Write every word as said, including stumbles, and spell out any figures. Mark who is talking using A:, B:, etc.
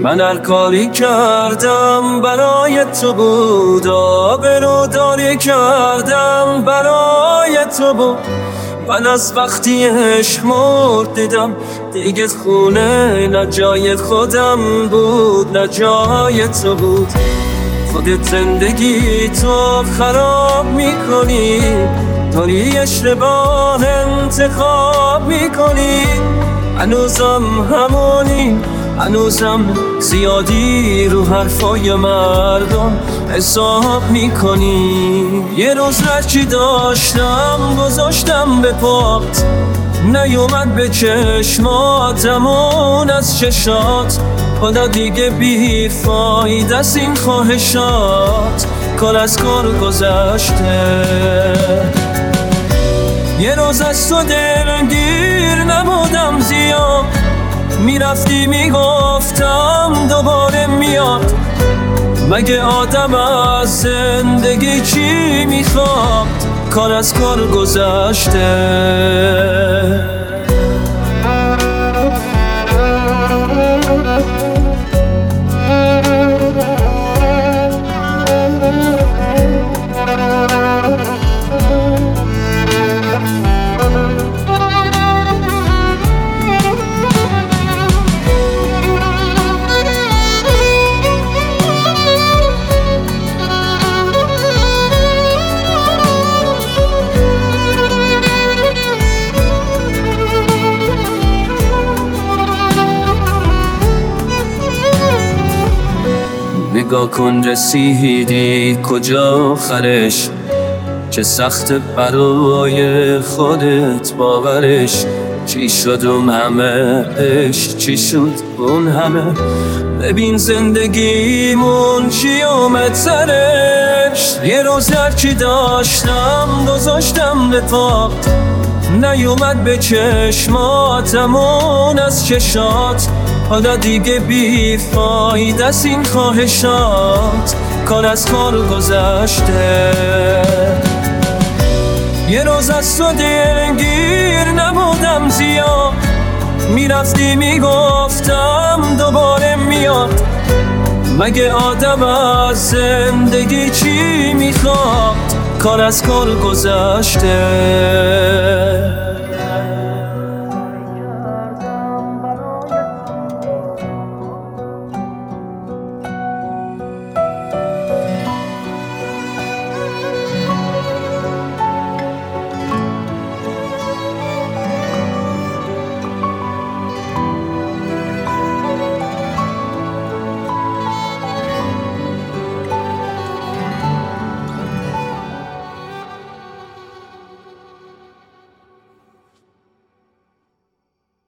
A: من هر کاری کردم برای تو بود، آبروداری کردم برای تو بود. من از وقتی عشق مرد دیدم دیگه خونه نه جای خودم بود نه جای تو بود. خودت زندگی تو خراب میکنی، داری اشتباه انتخاب میکنی. هنوزم همونی، هنوزم زیادی رو حرفای مردم حساب میکنی. یه روز رچی داشتم گذاشتم به پات، نیومد به چشماتمون از چشات. حالا دیگه بی فایده است این خواهشات، کار از کار گذشته. یه روز از تو دلگیر نبودم زیاد، میرفتی میگفتم دوباره میاد. مگه آدم از زندگی چی میخواد، کار از کار گذشته. نگاه کن رسیدی کجا آخرش، چه سخت برای خودت باورش. چی شد اون همه عشق، چی شد اون همه. ببین زندگیمون چی اومد سرش. یه روز هرچی داشتم گذاشتم به پات، نیومد به چشماتمون از چشات. حالا دیگه بی فایده است این خواهشات، کار از کار گذشته. یه روز از تو دلگیر نبودم زیاد، میرفتی میگفتم دوباره میاد. مگه آدم از زندگی چی میخواد، کار از کار گذشته.